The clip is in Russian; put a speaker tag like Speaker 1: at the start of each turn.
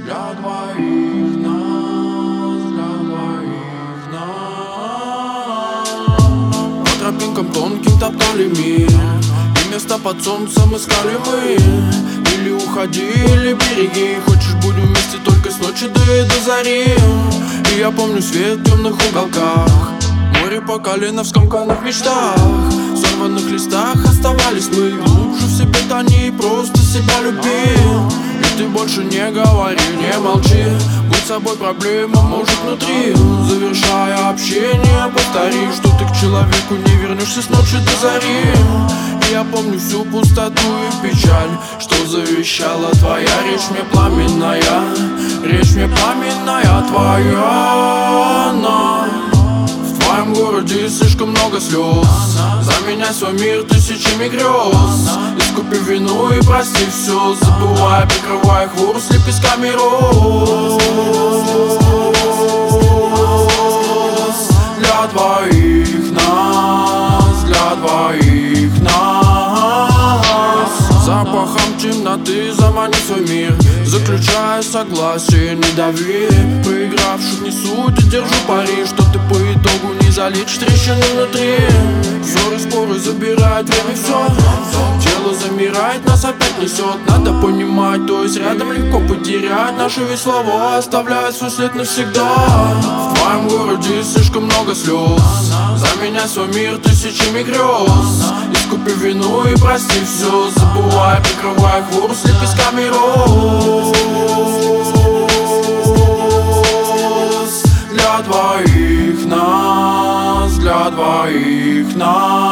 Speaker 1: Для двоих нас, для двоих нас. По тропинкам тонким топтали мир, и место под солнцем искали мы. Или уходи, или береги. Хочешь, будем вместе только с ночи до зари. И я помню свет в темных уголках, море по колено в скомканных мечтах. В сорванных листах оставались мы. Глубже в себе тони и просто себя люби. И ты больше не говори, не молчи. Будь собой, проблема может внутри. Завершая общение, повтори, что ты к человеку не вернешься с ночи до зари. И я помню всю пустоту и печаль, что завещала твоя речь мне пламенная. Речь мне пламенная твоя, но в твоем городе слишком много слез. Заменяй свой мир тысячами грез. Искупи вину и прости все, забывай, прикрывай хворост лепестками роз. Для двоих нас, для двоих нас. Запахом темноты замани свой мир, заключая согласие, не дави. Проигравших не суть и держу пари, что ты по итогу не залечишь трещины внутри. Ссоры, споры забирают время, все. Тело замирает, нас опять несет. Надо понимать, то есть рядом легко потерять. Наши ведь слова оставляют свой след навсегда. В твоем городе слишком много слез. Заменяй свой мир тысячами грез. Искупи вину и прости все, забывай, прикрывай хворост лепестками роз. Для двоих нас, для двоих нас.